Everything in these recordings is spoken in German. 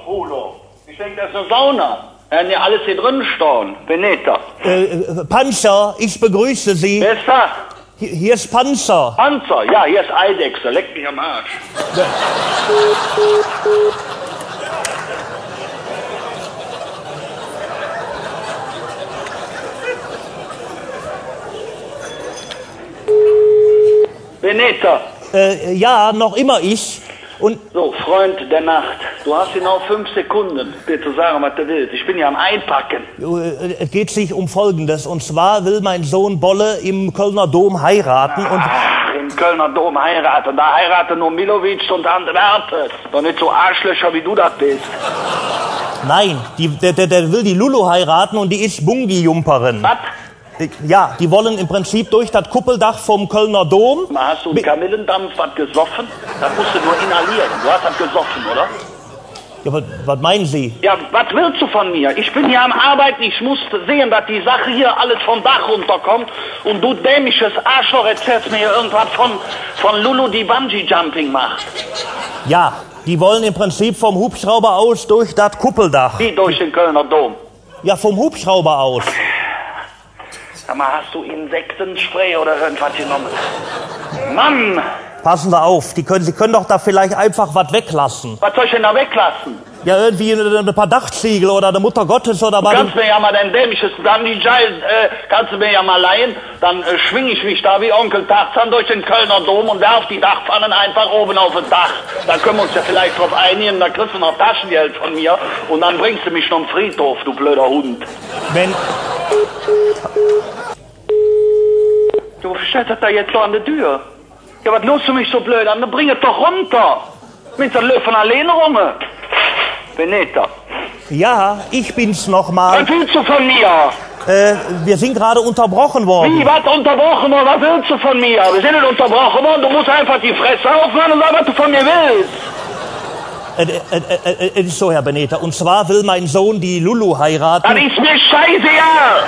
Udo. Ich denke, das ist eine Sauna. Werden ja alles hier drin stehen. Beneta. Panzer, ich begrüße Sie. Wer ist das? Hier ist Panzer. Panzer. Ja, hier ist Eidechse. Leck mich am Arsch. Beneta. Ja, noch immer ich. Und So, Freund der Nacht, du hast genau 5 Sekunden, dir zu sagen, was du willst. Ich bin ja am Einpacken. es geht sich um Folgendes. Und zwar will mein Sohn Bolle im Kölner Dom heiraten. Und Ach, im Kölner Dom heiraten. Da heiraten nur Milovic und Antwerpen. Doch nicht so Arschlöcher, wie du das bist. nein, der will die Lulu heiraten und die ist Bungi-Jumperin. Was? Ja, die wollen im Prinzip durch das Kuppeldach vom Kölner Dom. Hast du einen Kamillendampf was gesoffen? Das musst du nur inhalieren. Du hast das gesoffen, oder? Ja, was meinen Sie? Ja, was willst du von mir? Ich bin hier am Arbeiten, ich muss sehen, dass die Sache hier alles vom Dach runterkommt und du dämliches Arschloch erzählst mir hier irgendwas von Lulu, die Bungee-Jumping macht. Ja, die wollen im Prinzip vom Hubschrauber aus durch das Kuppeldach. Die durch den Kölner Dom. Ja, vom Hubschrauber aus. Sag mal, hast du Insektenspray oder irgendwas genommen? Mann! Passen Sie auf, Sie können doch da vielleicht einfach was weglassen. Was soll ich denn da weglassen? Ja, irgendwie ein paar Dachziegel oder eine Mutter Gottes oder Du was. kannst mir ja mal dein dämliches kannst du mir ja mal leihen, dann schwing ich mich da wie Onkel Tarzan durch den Kölner Dom und werf die Dachpfannen einfach oben auf das Dach. Da können wir uns ja vielleicht drauf einigen, da kriegst du noch Taschengeld von mir und dann bringst du mich noch zum Friedhof, du blöder Hund. Wenn, Du stellst das da jetzt so an der Tür. Ja, was lust du mich so blöd an? Dann bring es doch runter. Mit der Löwen alleine rum. Beneta. ja, ich bin's nochmal. Was willst du von mir? Wir sind gerade unterbrochen worden. Wie, was unterbrochen worden? Was willst du von mir? Wir sind nicht unterbrochen worden. Du musst einfach die Fresse aufmachen und sagen, was du von mir willst. Es ist so, Herr Beneta. Und zwar will mein Sohn die Lulu heiraten. Das ist mir scheißegal.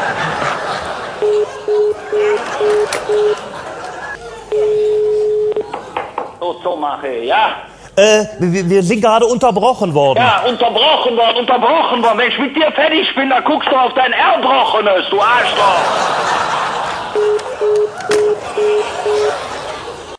So mache ich, ja? Wir sind gerade unterbrochen worden. Ja, unterbrochen worden. Wenn ich mit dir fertig bin, dann guckst du auf dein Erbrochenes, du Arschloch.